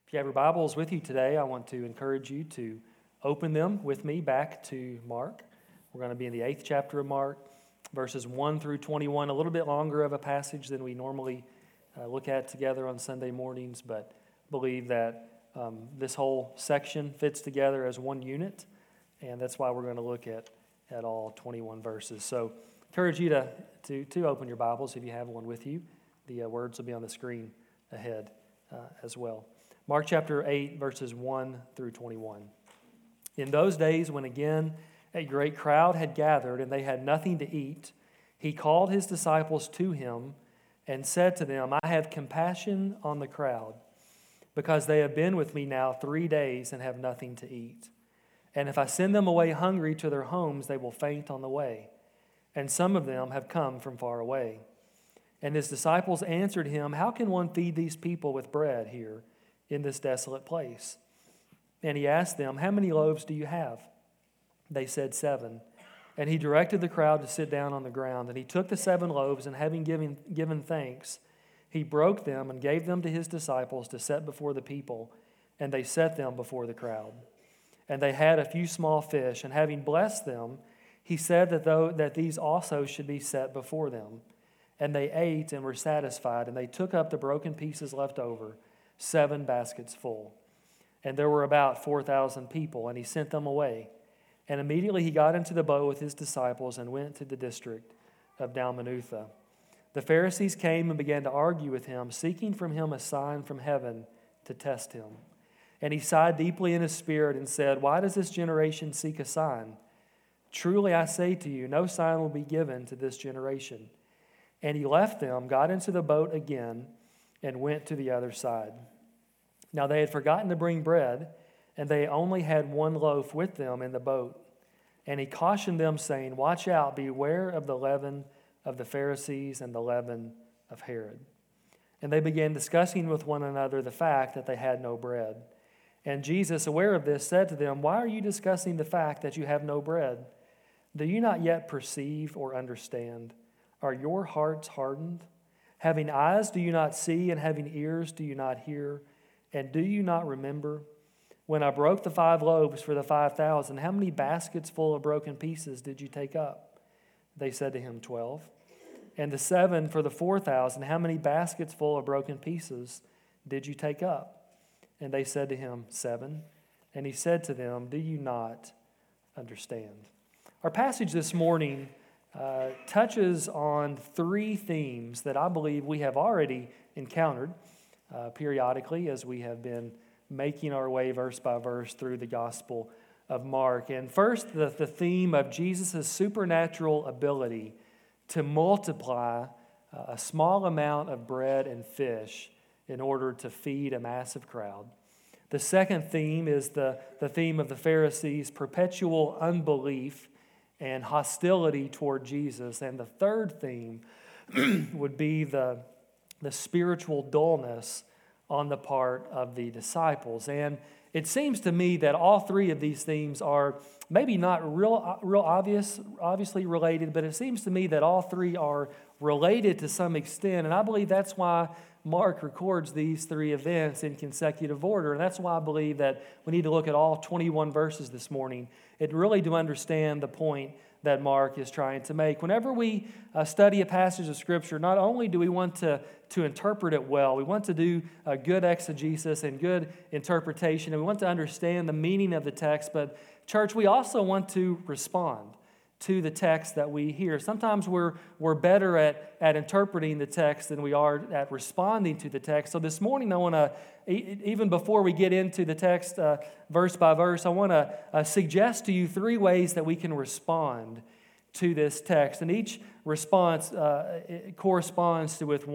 If you have your Bibles with you today, I want to encourage you to open them with me back to Mark. We're going to be in the 8th chapter of Mark, verses 1 through 21, a little bit longer of a passage than we normally look at together on Sunday mornings, but believe that this whole section fits together as one unit, and that's why we're going to look at all 21 verses. So encourage you to open your Bibles if you have one with you. The words will be on the screen ahead as well. Mark chapter 8, verses 1 through 21. In those days, when again a great crowd had gathered and they had nothing to eat, he called his disciples to him and said to them, I have compassion on the crowd, because they have been with me now 3 days and have nothing to eat. And if I send them away hungry to their homes, they will faint on the way. And some of them have come from far away. And his disciples answered him, How can one feed these people with bread here in this desolate place? And he asked them, How many loaves do you have? They said 7. And he directed the crowd to sit down on the ground. And he took the 7 loaves, and having given thanks, he broke them and gave them to his disciples to set before the people. And they set them before the crowd. And they had a few small fish, and having blessed them, he said that these also should be set before them. And they ate and were satisfied, and they took up the broken pieces left over, 7 baskets full. And there were about 4,000 people, and he sent them away. And immediately he got into the boat with his disciples and went to the district of Dalmanutha. The Pharisees came and began to argue with him, seeking from him a sign from heaven to test him. And he sighed deeply in his spirit and said, Why does this generation seek a sign? Truly I say to you, no sign will be given to this generation. And he left them, got into the boat again, and went to the other side. Now they had forgotten to bring bread, and they only had 1 loaf with them in the boat. And he cautioned them, saying, Watch out, beware of the leaven of the Pharisees and the leaven of Herod. And they began discussing with one another the fact that they had no bread. And Jesus, aware of this, said to them, Why are you discussing the fact that you have no bread? Do you not yet perceive or understand? Are your hearts hardened? Having eyes, do you not see? And having ears, do you not hear? And do you not remember? When I broke the 5 loaves for the 5,000, how many baskets full of broken pieces did you take up? They said to him, 12. And the 7 for the 4,000, how many baskets full of broken pieces did you take up? And they said to him, 7. And he said to them, Do you not understand? Our passage this morning touches on 3 themes that I believe we have already encountered periodically as we have been making our way verse by verse through the Gospel of Mark. And first, the theme of Jesus' supernatural ability to multiply a small amount of bread and fish in order to feed a massive crowd. The second theme is the theme of the Pharisees' perpetual unbelief and hostility toward Jesus. And the third theme would be the spiritual dullness on the part of the disciples. And it seems to me that all 3 of these themes are maybe not real obviously related, but it seems to me that all 3 are related to some extent. And I believe that's why Mark records these 3 events in consecutive order. And that's why I believe that we need to look at all 21 verses this morning and really to understand the point that Mark is trying to make. Whenever we study a passage of Scripture, not only do we want to interpret it well, we want to do a good exegesis and good interpretation, and we want to understand the meaning of the text, but church, we also want to respond to the text that we hear. Sometimes we're better at interpreting the text than we are at responding to the text. So this morning I want to, even before we get into the text verse by verse, I want to suggest to you 3 ways that we can respond to this text. And each response corresponds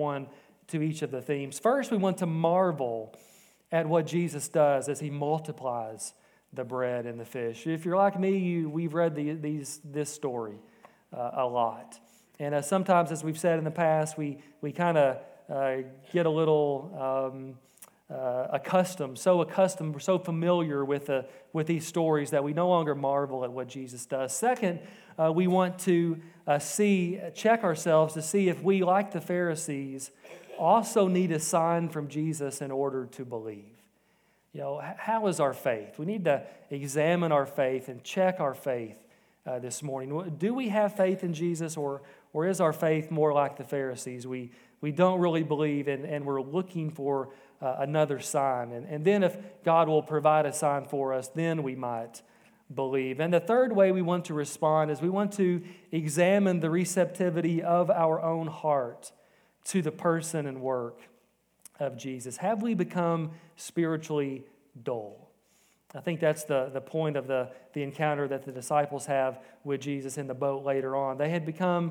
to each of the themes. First, we want to marvel at what Jesus does as he multiplies the bread and the fish. If you're like me, we've read this story a lot. And sometimes, as we've said in the past, we kind of get a little accustomed, we're so familiar with these stories that we no longer marvel at what Jesus does. Second, we want to check ourselves to see if we, like the Pharisees, also need a sign from Jesus in order to believe. How is our faith? We need to examine our faith and check our faith this morning. Do we have faith in Jesus, or is our faith more like the Pharisees? We don't really believe, and we're looking for another sign. And then if God will provide a sign for us, then we might believe. And the third way we want to respond is we want to examine the receptivity of our own heart to the person and work of Jesus. Have we become spiritually dull? I think that's the point of the encounter that the disciples have with Jesus in the boat later on. They had become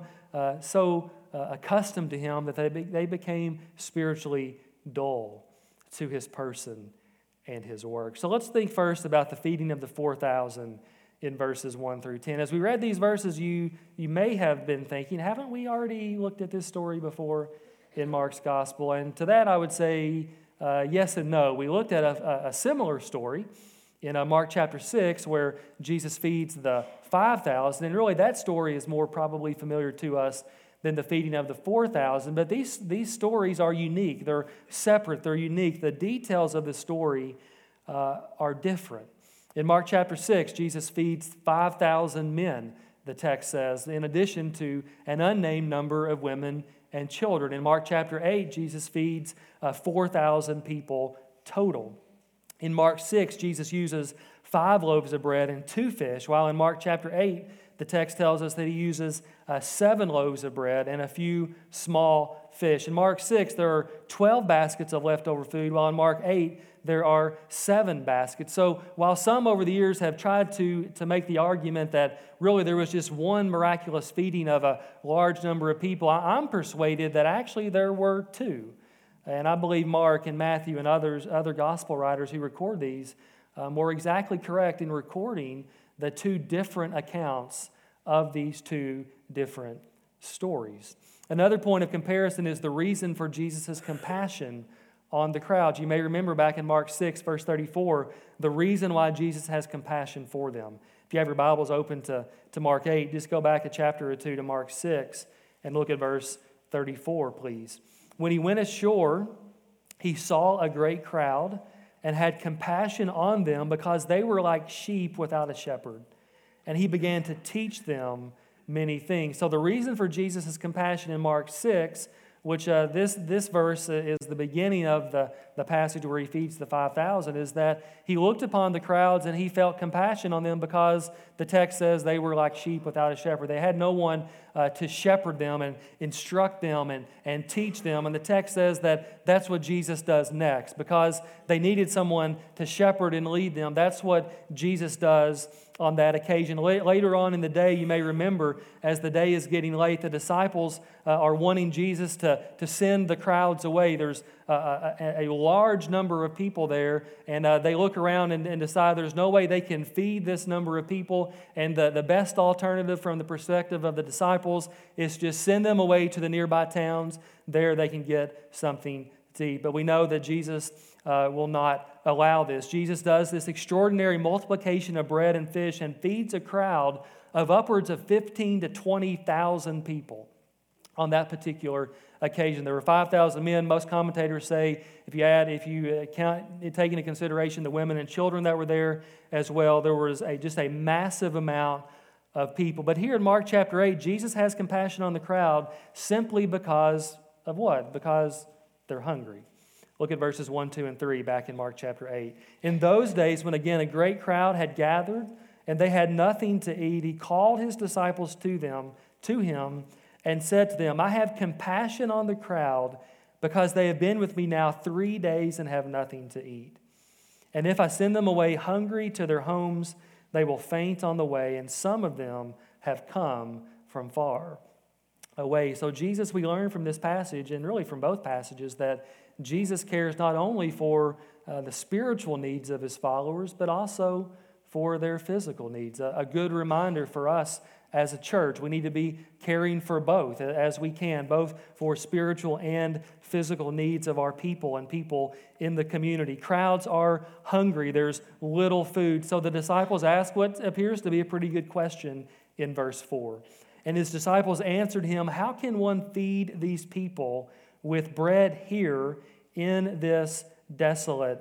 so accustomed to him that they became spiritually dull to his person and his work. So let's think first about the feeding of the 4,000 in verses 1 through 10. As we read these verses, you may have been thinking, haven't we already looked at this story before in Mark's gospel? And to that I would say yes and no. We looked at a similar story in Mark chapter 6 where Jesus feeds the 5,000, and really that story is more probably familiar to us than the feeding of the 4,000. But these stories are unique. They're separate. They're unique. The details of the story are different. In Mark chapter 6, Jesus feeds 5,000 men, the text says, in addition to an unnamed number of women and children. In Mark chapter 8, Jesus feeds 4,000 people total. In Mark 6, Jesus uses 5 loaves of bread and 2 fish, while in Mark chapter 8, the text tells us that he uses 7 loaves of bread and a few small fish. In Mark 6, there are 12 baskets of leftover food, while in Mark 8, there are 7 baskets. So while some over the years have tried to make the argument that really there was just one miraculous feeding of a large number of people, I'm persuaded that actually there were 2. And I believe Mark and Matthew and other gospel writers who record these were exactly correct in recording the 2 different accounts of these 2 different stories. Another point of comparison is the reason for Jesus' compassion on the crowd. You may remember back in Mark 6, verse 34, the reason why Jesus has compassion for them. If you have your Bibles open to Mark 8, just go back a chapter or 2 to Mark 6 and look at verse 34, please. When he went ashore, he saw a great crowd and had compassion on them because they were like sheep without a shepherd. And he began to teach them many things. So the reason for Jesus' compassion in Mark 6, which this verse is the beginning of the passage where he feeds the 5,000, is that he looked upon the crowds and he felt compassion on them because the text says they were like sheep without a shepherd. They had no one to shepherd them and instruct them and teach them. And the text says that that's what Jesus does next. Because they needed someone to shepherd and lead them, that's what Jesus does on that occasion. Later on in the day, you may remember, as the day is getting late, the disciples are wanting Jesus to send the crowds away. There's a large number of people there, and they look around and decide there's no way they can feed this number of people, and the best alternative from the perspective of the disciples is just send them away to the nearby towns. There they can get something to eat. But we know that Jesus will not allow this. Jesus does this extraordinary multiplication of bread and fish and feeds a crowd of upwards of 15 to 20,000 people on that particular occasion. There were 5,000 men. Most commentators say if you take into consideration the women and children that were there as well, there was just a massive amount of people. But here in Mark chapter 8, Jesus has compassion on the crowd simply because of what? Because they're hungry. Look at verses 1, 2, and 3 back in Mark chapter 8. In those days, when again a great crowd had gathered and they had nothing to eat, he called his disciples to him, and said to them, I have compassion on the crowd because they have been with me now 3 days and have nothing to eat. And if I send them away hungry to their homes, they will faint on the way, and some of them have come from far away. So Jesus, we learn from this passage, and really from both passages, that Jesus cares not only for the spiritual needs of his followers, but also for their physical needs. A good reminder for us as a church. We need to be caring for both as we can, both for spiritual and physical needs of our people and people in the community. Crowds are hungry. There's little food. So the disciples ask what appears to be a pretty good question in verse 4. And his disciples answered him, how can one feed these people with bread here in this desolate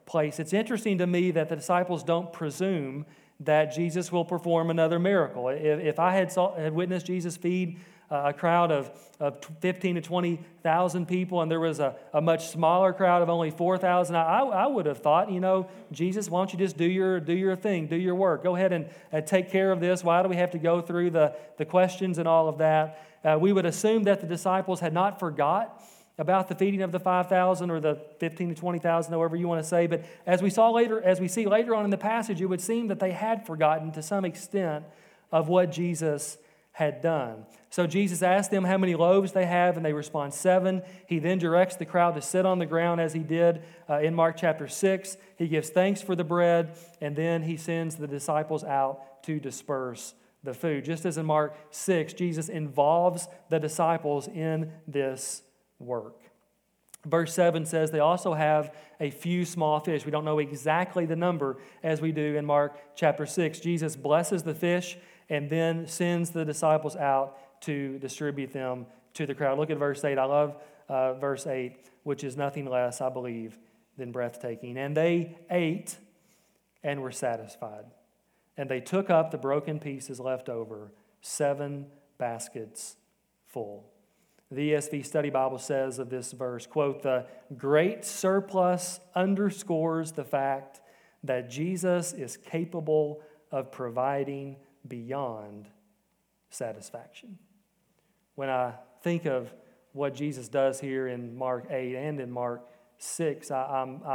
place. It's interesting to me that the disciples don't presume that Jesus will perform another miracle. If I had witnessed Jesus feed a crowd of 15 to 20,000 people, and there was a much smaller crowd of only 4,000, I would have thought, Jesus, why don't you just do your thing, do your work. Go ahead and take care of this. Why do we have to go through the questions and all of that? We would assume that the disciples had not forgot about the feeding of the 5,000 or the 15 to 20,000, however you want to say. But as we see later on in the passage, it would seem that they had forgotten to some extent of what Jesus had done. So Jesus asked them how many loaves they have, and they respond 7. He then directs the crowd to sit on the ground as he did in Mark chapter 6. He gives thanks for the bread, and then he sends the disciples out to disperse the food. Just as in Mark 6, Jesus involves the disciples in this work. Verse 7 says they also have a few small fish. We don't know exactly the number as we do in Mark chapter 6. Jesus blesses the fish and then sends the disciples out to distribute them to the crowd. Look at verse 8. I love verse 8, which is nothing less, I believe, than breathtaking. And they ate and were satisfied. And they took up the broken pieces left over, 7 baskets full. The ESV Study Bible says of this verse, quote, "The great surplus underscores the fact that Jesus is capable of providing beyond satisfaction." When I think of what Jesus does here in Mark 8 and in Mark 6, my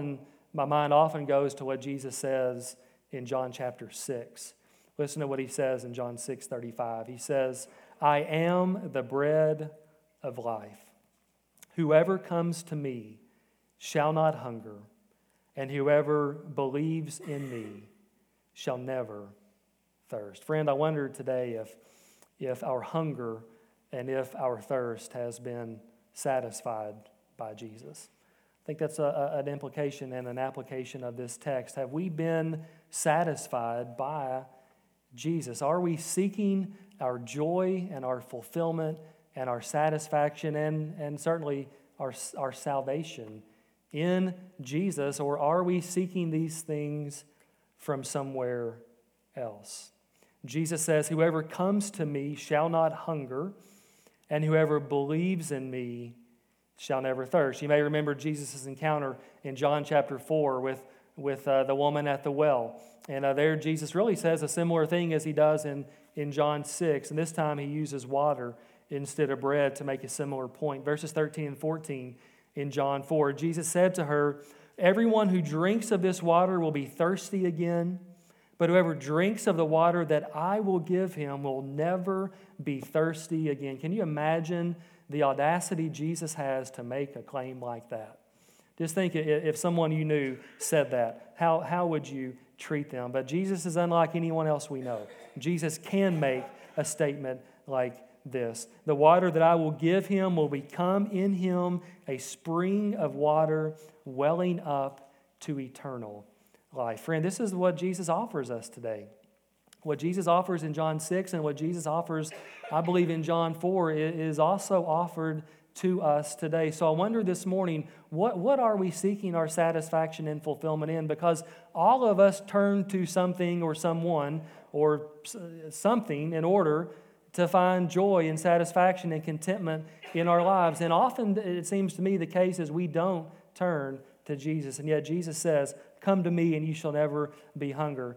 mind often goes to what Jesus says in John chapter 6. Listen to what he says in John 6:35. He says, "I am the bread of life. Whoever comes to me shall not hunger, and whoever believes in me shall never thirst." Friend, I wonder today if our hunger and if our thirst has been satisfied by Jesus. I think that's an implication and an application of this text. Have we been satisfied by Jesus? Are we seeking our joy and our fulfillment and our satisfaction and certainly our salvation in Jesus, or are we seeking these things from somewhere else? Jesus says, "Whoever comes to me shall not hunger, and whoever believes in me shall never thirst." You may remember Jesus' encounter in John chapter 4 with the woman at the well. And there Jesus really says a similar thing as he does in John 6. And this time he uses water instead of bread to make a similar point. Verses 13 and 14 in John 4, Jesus said to her, "Everyone who drinks of this water will be thirsty again, but whoever drinks of the water that I will give him will never be thirsty again." Can you imagine the audacity Jesus has to make a claim like that? Just think if someone you knew said that, how would you treat them? But Jesus is unlike anyone else we know. Jesus can make a statement like this. "The water that I will give him will become in him a spring of water welling up to eternal life." Friend, this is what Jesus offers us today. What Jesus offers in John 6 and what Jesus offers, I believe, in John 4 is also offered to us today. So I wonder this morning, what are we seeking our satisfaction and fulfillment in? Because all of us turn to something or someone or something in order to find joy and satisfaction and contentment in our lives. And often it seems to me the case is we don't turn to Jesus. And yet Jesus says, "Come to me and you shall never be hungry.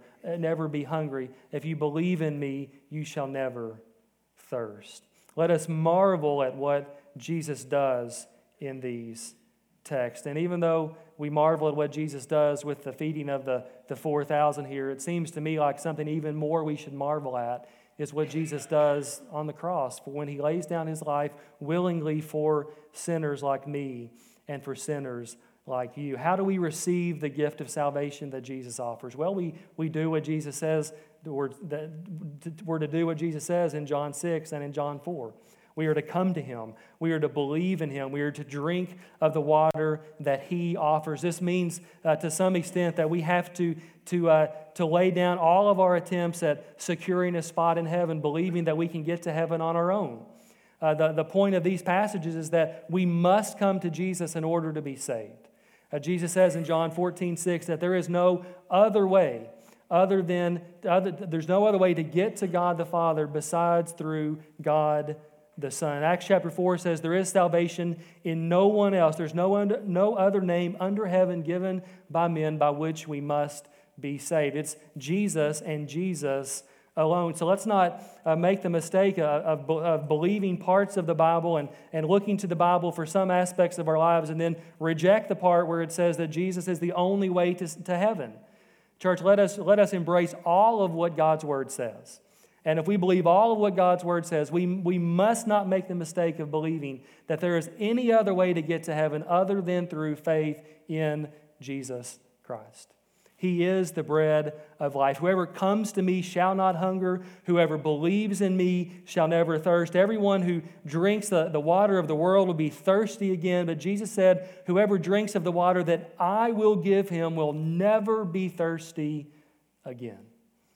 If you believe in me, you shall never thirst." Let us marvel at what Jesus does in these texts. And even though we marvel at what Jesus does with the feeding of the 4,000 here, it seems to me like something even more we should marvel at is what Jesus does on the cross, for when he lays down his life willingly for sinners like me and for sinners like you. How do we receive the gift of salvation that Jesus offers? Well, we do what Jesus says, we're to do what Jesus says in John 6 and in John 4. We are to come to him. We are to believe in him. We are to drink of the water that he offers. This means, to some extent, that we have to lay down all of our attempts at securing a spot in heaven, believing that we can get to heaven on our own. The point of these passages is that we must come to Jesus in order to be saved. Jesus says in John 14:6 that there is no other way there's no other way to get to God the Father besides through God the Son. Acts chapter 4 says there is salvation in no one else. There's no other name under heaven given by men by which we must be saved. It's Jesus and Jesus alone. So let's not make the mistake of believing parts of the Bible and looking to the Bible for some aspects of our lives and then reject the part where it says that Jesus is the only way to heaven. Church, let us embrace all of what God's Word says. And if we believe all of what God's Word says, we must not make the mistake of believing that there is any other way to get to heaven other than through faith in Jesus Christ. He is the bread of life. Whoever comes to me shall not hunger. Whoever believes in me shall never thirst. Everyone who drinks the water of the world will be thirsty again. But Jesus said, whoever drinks of the water that I will give him will never be thirsty again.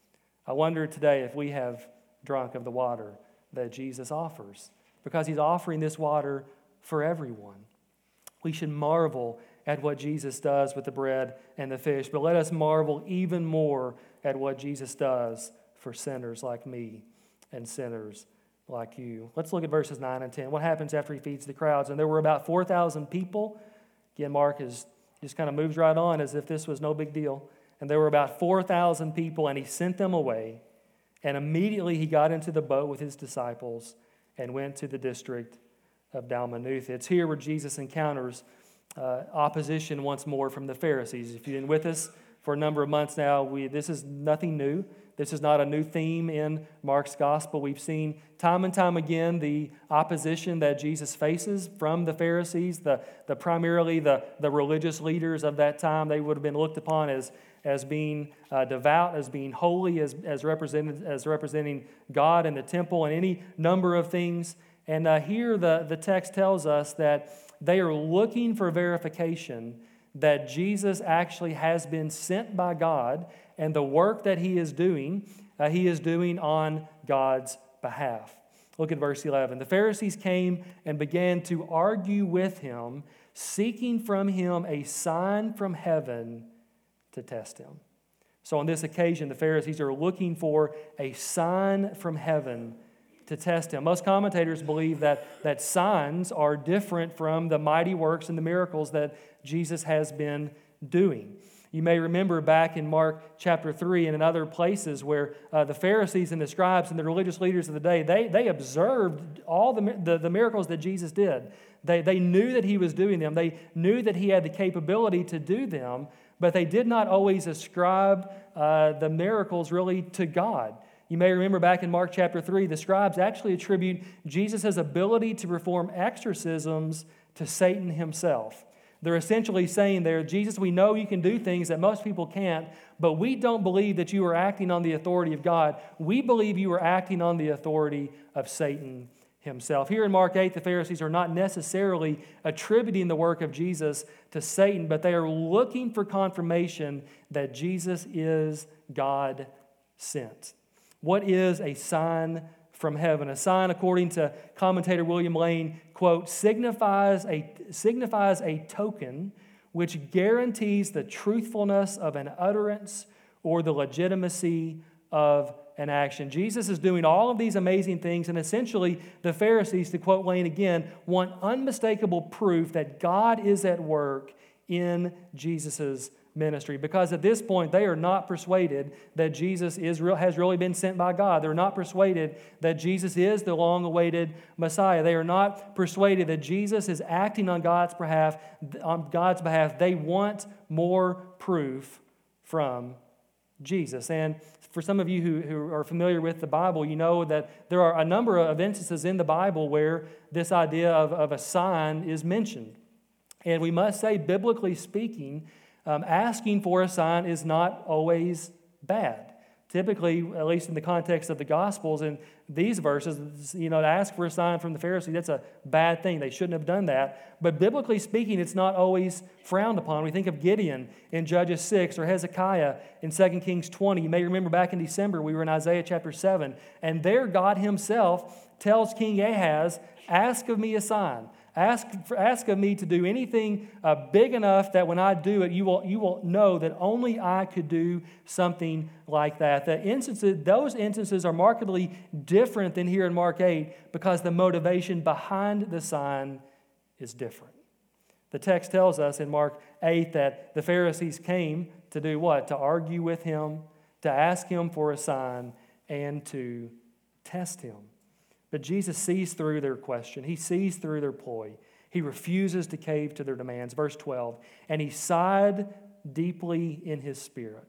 I wonder today if we have drunk of the water that Jesus offers, because he's offering this water for everyone. We should marvel at what Jesus does with the bread and the fish, but let us marvel even more at what Jesus does for sinners like me and sinners like you. Let's look at verses 9 and 10. What happens after he feeds the crowds? And there were about 4,000 people. Again, Mark just kind of moves right on as if this was no big deal. And there were about 4,000 people, and he sent them away. And immediately he got into the boat with his disciples and went to the district of Dalmanutha. It's here where Jesus encounters opposition once more from the Pharisees. If you've been with us for a number of months now, this is nothing new. This is not a new theme in Mark's gospel. We've seen time and time again the opposition that Jesus faces from the Pharisees, primarily the religious leaders of that time. They would have been looked upon as being devout, as being holy, as representing God and the temple and any number of things. And here the text tells us that they are looking for verification that Jesus actually has been sent by God, and the work that he is doing on God's behalf. Look at verse 11. The Pharisees came and began to argue with him, seeking from him a sign from heaven to test him. So on this occasion, the Pharisees are looking for a sign from heaven to test him. Most commentators believe that signs are different from the mighty works and the miracles that Jesus has been doing. You may remember back in Mark chapter 3 and in other places where the Pharisees and the scribes and the religious leaders of the day, they observed all the miracles that Jesus did. They knew that he was doing them. They knew that he had the capability to do them, but they did not always ascribe the miracles really to God. You may remember back in Mark chapter 3, the scribes actually attribute Jesus' ability to perform exorcisms to Satan himself. They're essentially saying there, Jesus, we know you can do things that most people can't, but we don't believe that you are acting on the authority of God. We believe you are acting on the authority of Satan himself. Here in Mark 8, the Pharisees are not necessarily attributing the work of Jesus to Satan, but they are looking for confirmation that Jesus is God sent. What is a sign from heaven? A sign, according to commentator William Lane, quote, signifies a token which guarantees the truthfulness of an utterance or the legitimacy of an action. Jesus is doing all of these amazing things, and essentially the Pharisees, to quote Lane again, want unmistakable proof that God is at work in Jesus' ministry, because at this point they are not persuaded that Jesus has really been sent by God. They're not persuaded that Jesus is the long-awaited Messiah. They are not persuaded that Jesus is acting on God's behalf. They want more proof from Jesus. And for some of you who are familiar with the Bible, you know that there are a number of instances in the Bible where this idea of a sign is mentioned. And we must say, biblically speaking, asking for a sign is not always bad. Typically, at least in the context of the Gospels and these verses, to ask for a sign from the Pharisees, that's a bad thing. They shouldn't have done that. But biblically speaking, it's not always frowned upon. We think of Gideon in Judges 6 or Hezekiah in 2 Kings 20. You may remember back in December, we were in Isaiah chapter 7. And there God himself tells King Ahaz, ask of me a sign. Ask of me to do anything big enough that when I do it, you will know that only I could do something like that. Those instances are markedly different than here in Mark 8 because the motivation behind the sign is different. The text tells us in Mark 8 that the Pharisees came to do what? To argue with him, to ask him for a sign, and to test him. But Jesus sees through their question. He sees through their ploy. He refuses to cave to their demands. Verse 12, and he sighed deeply in his spirit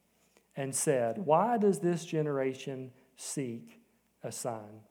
and said, why does this generation seek a sign?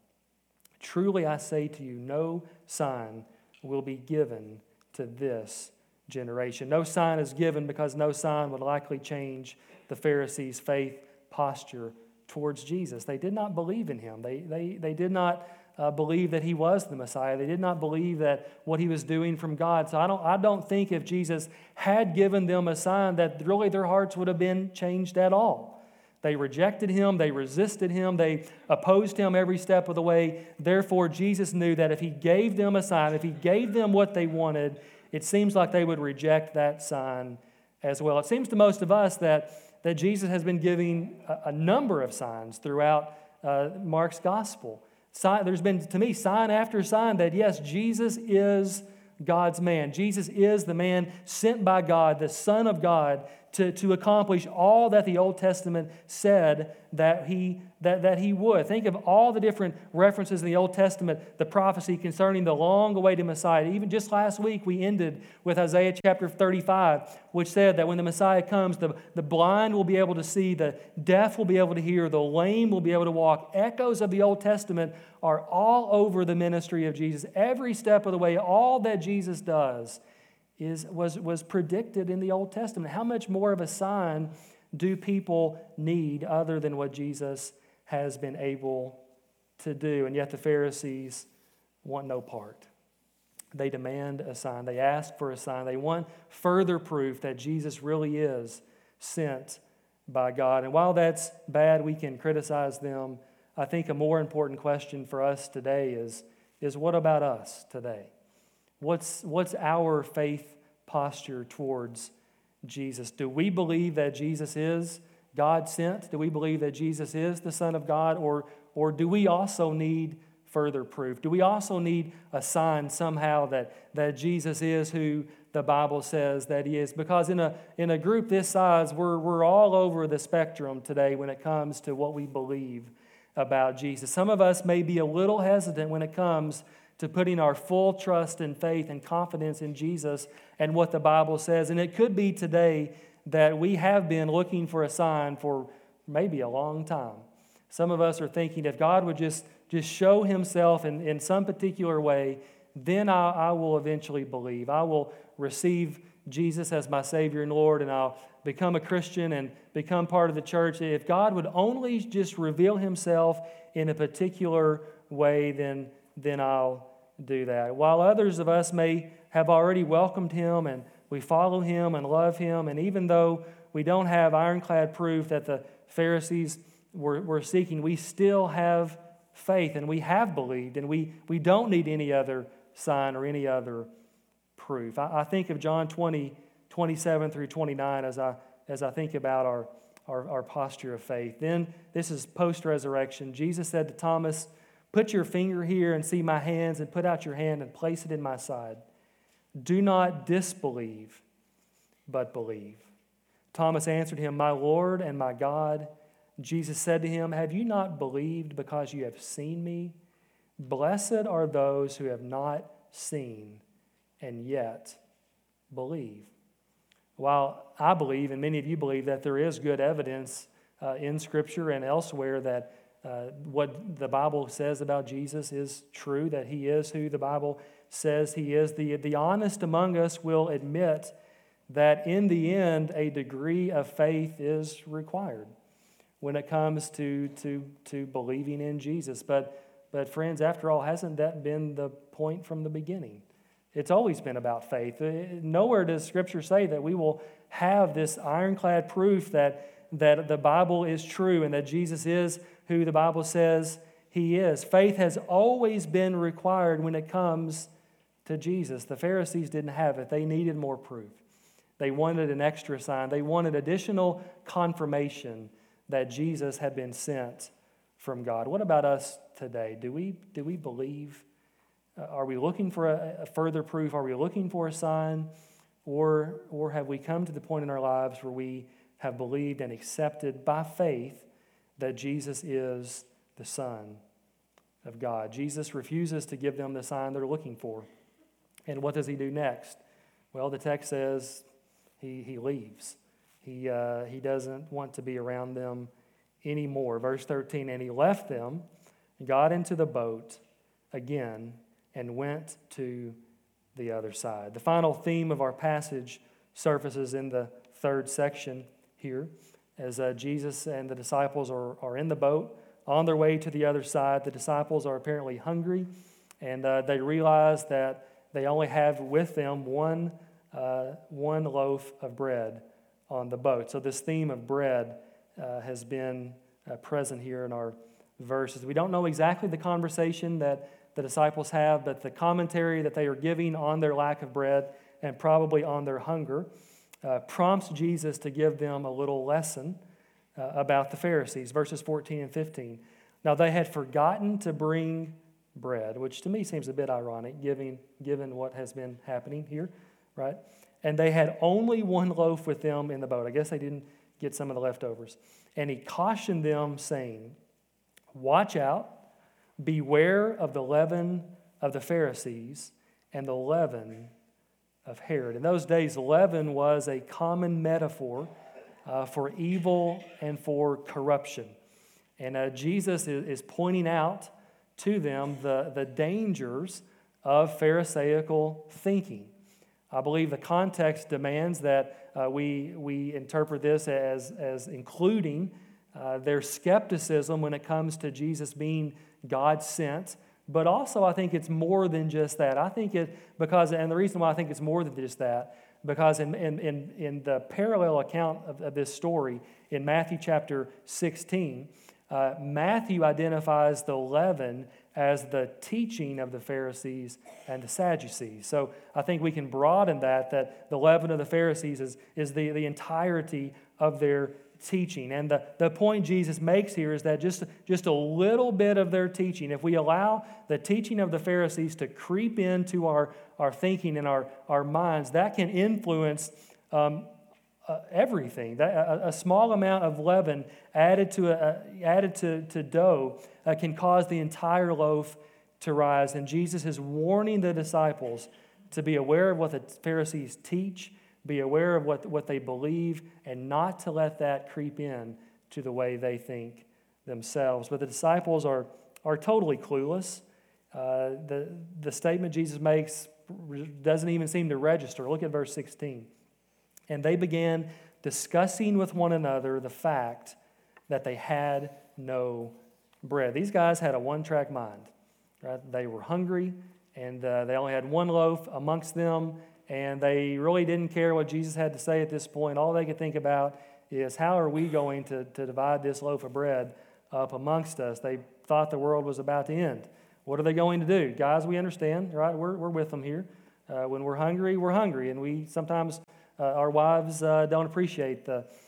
Truly I say to you, no sign will be given to this generation. No sign is given because no sign would likely change the Pharisees' faith posture towards Jesus. They did not believe in him. They did not believe that he was the Messiah. They did not believe that what he was doing from God. So I don't think if Jesus had given them a sign that really their hearts would have been changed at all. They rejected him. They resisted him. They opposed him every step of the way. Therefore, Jesus knew that if he gave them a sign, if he gave them what they wanted, it seems like they would reject that sign as well. It seems to most of us that Jesus has been giving a number of signs throughout Mark's gospel. There's been, to me, sign after sign that, yes, Jesus is God's man. Jesus is the man sent by God, the Son of God, to accomplish all that the Old Testament said that he would. Think of all the different references in the Old Testament, the prophecy concerning the long-awaited Messiah. Even just last week, we ended with Isaiah chapter 35, which said that when the Messiah comes, the blind will be able to see, the deaf will be able to hear, the lame will be able to walk. Echoes of the Old Testament are all over the ministry of Jesus. Every step of the way, all that Jesus does was predicted in the Old Testament. How much more of a sign do people need other than what Jesus has been able to do? And yet the Pharisees want no part. They demand a sign. They ask for a sign. They want further proof that Jesus really is sent by God. And while that's bad, we can criticize them. I think a more important question for us today is what about us today? What's our faith posture towards Jesus? Do we believe that Jesus is God sent? Do we believe that Jesus is the Son of God? Or do we also need further proof? Do we also need a sign somehow that Jesus is who the Bible says that he is? Because in a group this size, we're all over the spectrum today when it comes to what we believe about Jesus. Some of us may be a little hesitant when it comes to putting our full trust and faith and confidence in Jesus and what the Bible says. And it could be today that we have been looking for a sign for maybe a long time. Some of us are thinking if God would just show himself in some particular way, then I will eventually believe. I will receive Jesus as my Savior and Lord, and I'll become a Christian and become part of the church. If God would only just reveal himself in a particular way, then I'll do that. While others of us may have already welcomed him and we follow him and love him, and even though we don't have ironclad proof that the Pharisees were seeking, we still have faith and we have believed, and we don't need any other sign or any other proof. I think of John 20:27 through 29 as I think about our posture of faith. Then, this is post-resurrection. Jesus said to Thomas, "Put your finger here and see my hands, and put out your hand and place it in my side. Do not disbelieve, but believe." Thomas answered him, "My Lord and my God." Jesus said to him, "Have you not believed because you have seen me? Blessed are those who have not seen and yet believe." While I believe, and many of you believe, that there is good evidence in Scripture and elsewhere that what the Bible says about Jesus is true, that he is who the Bible says he is, the honest among us will admit that in the end a degree of faith is required when it comes to believing in Jesus. But friends, after all, hasn't that been the point from the beginning? It's always been about faith. Nowhere does Scripture say that we will have this ironclad proof that the Bible is true and that Jesus is who the Bible says he is. Faith has always been required when it comes to Jesus. The Pharisees didn't have it. They needed more proof. They wanted an extra sign. They wanted additional confirmation that Jesus had been sent from God. What about us today? Do we believe? Are we looking for a further proof? Are we looking for a sign? Or have we come to the point in our lives where we have believed and accepted by faith that Jesus is the Son of God? Jesus refuses to give them the sign they're looking for. And what does he do next? Well, the text says he leaves. He doesn't want to be around them anymore. Verse 13, and he left them, got into the boat again, and went to the other side. The final theme of our passage surfaces in the third section here as Jesus and the disciples are in the boat on their way to the other side. The disciples are apparently hungry, and they realize that they only have with them one loaf of bread on the boat. So this theme of bread has been present here in our verses. We don't know exactly the conversation that the disciples have, but the commentary that they are giving on their lack of bread and probably on their hunger prompts Jesus to give them a little lesson about the Pharisees. Verses 14 and 15. Now they had forgotten to bring bread, which to me seems a bit ironic given what has been happening here, right? And they had only one loaf with them in the boat. I guess they didn't get some of the leftovers. And he cautioned them, saying, watch out, beware of the leaven of the Pharisees and the leaven of Herod. In those days, leaven was a common metaphor for evil and for corruption. And Jesus is pointing out to them the dangers of Pharisaical thinking. I believe the context demands that we interpret this as including their skepticism when it comes to Jesus being God sent. But also I think it's more than just that. And the reason why I think it's more than just that, because in the parallel account of this story in Matthew chapter 16, Matthew identifies the leaven as the teaching of the Pharisees and the Sadducees. So I think we can broaden that the leaven of the Pharisees is the entirety of their teaching. And the point Jesus makes here is that just a little bit of their teaching, if we allow the teaching of the Pharisees to creep into our thinking and our minds, that can influence everything. A small amount of leaven added to dough can cause the entire loaf to rise. And Jesus is warning the disciples to be aware of what the Pharisees teach, be aware of what they believe, and not to let that creep in to the way they think themselves. But the disciples are totally clueless. The statement Jesus makes doesn't even seem to register. Look at verse 16. And they began discussing with one another the fact that they had no bread. These guys had a one-track mind. Right? They were hungry, and they only had one loaf amongst them, and they really didn't care what Jesus had to say at this point. All they could think about is, how are we going to divide this loaf of bread up amongst us? They thought the world was about to end. What are they going to do? Guys, we understand, right? We're with them here. When we're hungry, and we sometimes... our wives don't appreciate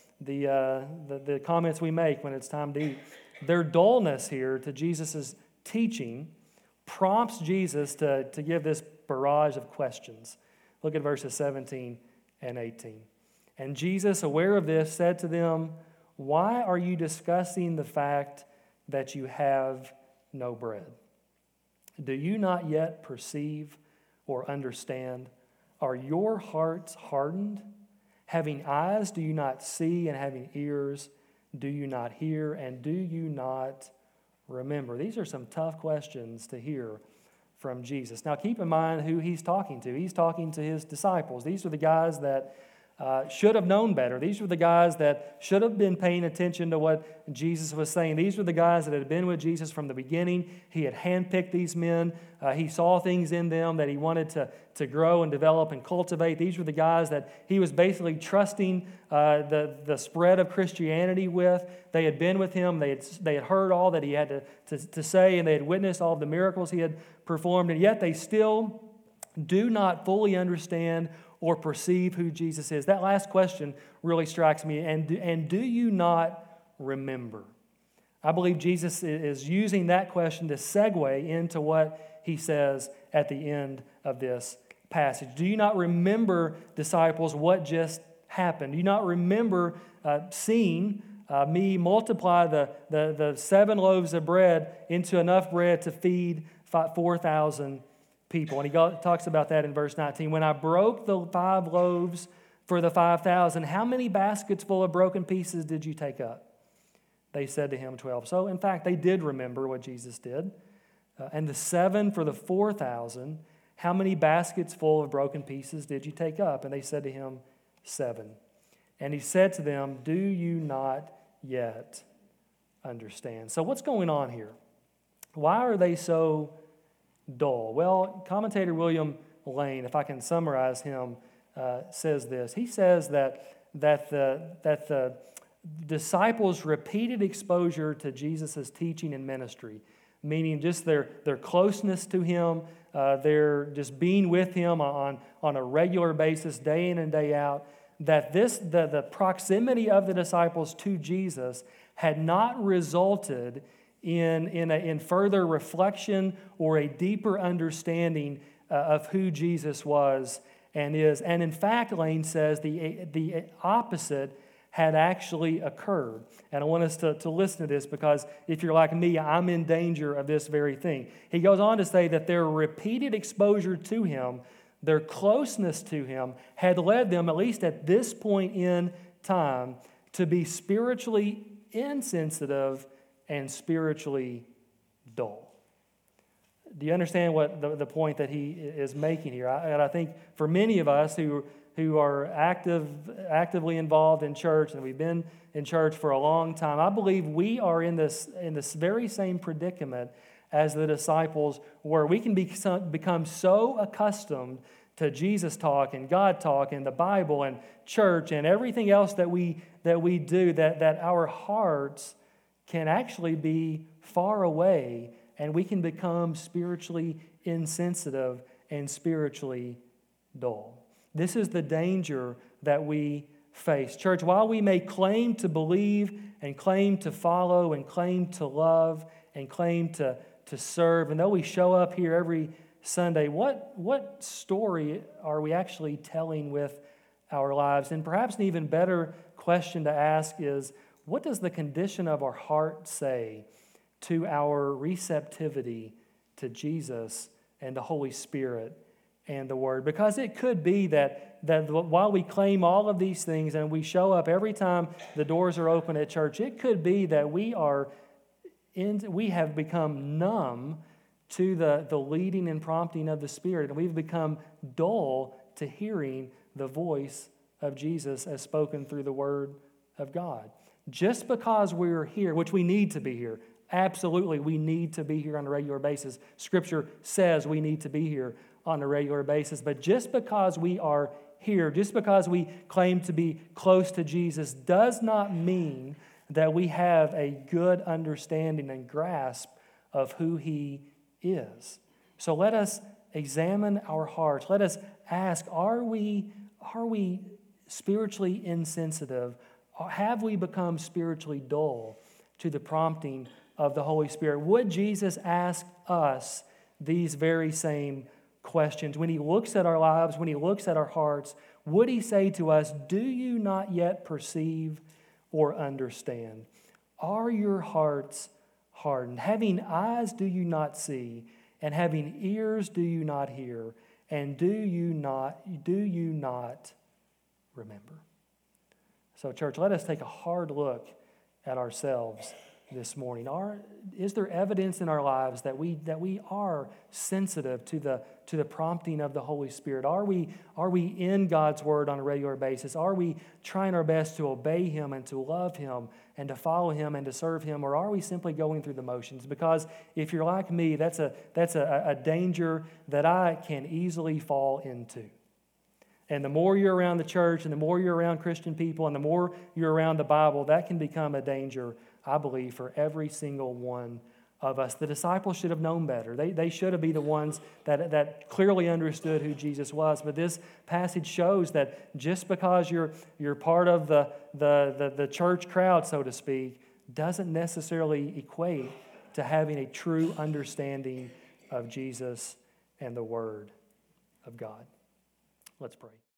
the comments we make when it's time to eat. Their dullness here to Jesus' teaching prompts Jesus to give this barrage of questions. Look at verses 17 and 18. And Jesus, aware of this, said to them, why are you discussing the fact that you have no bread? Do you not yet perceive or understand? Are your hearts hardened? Having eyes, do you not see? And having ears, do you not hear? And do you not remember? These are some tough questions to hear from Jesus. Now, keep in mind who he's talking to. He's talking to his disciples. These are the guys that should have known better. These were the guys that should have been paying attention to what Jesus was saying. These were the guys that had been with Jesus from the beginning. He had handpicked these men. He saw things in them that he wanted to grow and develop and cultivate. These were the guys that he was basically trusting the spread of Christianity with. They had been with him. They had heard all that he had to say, and they had witnessed all of the miracles he had performed, and yet they still do not fully understand or perceive who Jesus is? That last question really strikes me. And do you not remember? I believe Jesus is using that question to segue into what he says at the end of this passage. Do you not remember, disciples, what just happened? Do you not remember seeing me multiply the 7 loaves of bread into enough bread to feed 4,000 people? And he talks about that in verse 19. When I broke the 5 loaves for the 5,000, how many baskets full of broken pieces did you take up? They said to him, 12. So, in fact, they did remember what Jesus did. And the 7 for the 4,000, how many baskets full of broken pieces did you take up? And they said to him, 7. And he said to them, do you not yet understand? So what's going on here? Why are they so dull? Well, commentator William Lane, if I can summarize him, says this. He says that the disciples' repeated exposure to Jesus' teaching and ministry, meaning just their closeness to him, their just being with him on a regular basis, day in and day out, that the proximity of the disciples to Jesus had not resulted in further reflection or a deeper understanding of who Jesus was and is. And in fact, Lane says the opposite had actually occurred. And I want us to listen to this, because if you're like me, I'm in danger of this very thing. He goes on to say that their repeated exposure to him, their closeness to him, had led them, at least at this point in time, to be spiritually insensitive and spiritually dull. Do you understand what the point that he is making here? And I think for many of us who are actively involved in church, and we've been in church for a long time, I believe we are in this very same predicament as the disciples were. We can become so accustomed to Jesus talk and God talk and the Bible and church and everything else that we do that our hearts can actually be far away, and we can become spiritually insensitive and spiritually dull. This is the danger that we face. Church, while we may claim to believe and claim to follow and claim to love and claim to serve, and though we show up here every Sunday, what story are we actually telling with our lives? And perhaps an even better question to ask is, what does the condition of our heart say to our receptivity to Jesus and the Holy Spirit and the Word? Because it could be that while we claim all of these things and we show up every time the doors are open at church, it could be that we have become numb to the leading and prompting of the Spirit, and we've become dull to hearing the voice of Jesus as spoken through the Word of God. Just because we're here, which we need to be here, absolutely we need to be here on a regular basis. Scripture says we need to be here on a regular basis, but just because we are here, just because we claim to be close to Jesus, does not mean that we have a good understanding and grasp of who He is. So let us examine our hearts. Let us ask, are we spiritually insensitive? Have we become spiritually dull to the prompting of the Holy Spirit? Would Jesus ask us these very same questions? When He looks at our lives, when He looks at our hearts, would He say to us, do you not yet perceive or understand? Are your hearts hardened? Having eyes, do you not see? And having ears, do you not hear? And do you not remember? So, church, let us take a hard look at ourselves this morning. Is there evidence in our lives that we are sensitive to the prompting of the Holy Spirit? Are we in God's Word on a regular basis? Are we trying our best to obey Him and to love Him and to follow Him and to serve Him? Or are we simply going through the motions? Because if you're like me, that's a danger that I can easily fall into. And the more you're around the church and the more you're around Christian people and the more you're around the Bible, that can become a danger, I believe, for every single one of us. The disciples should have known better. They should have been the ones that clearly understood who Jesus was. But this passage shows that just because you're part of the church crowd, so to speak, doesn't necessarily equate to having a true understanding of Jesus and the Word of God. Let's pray.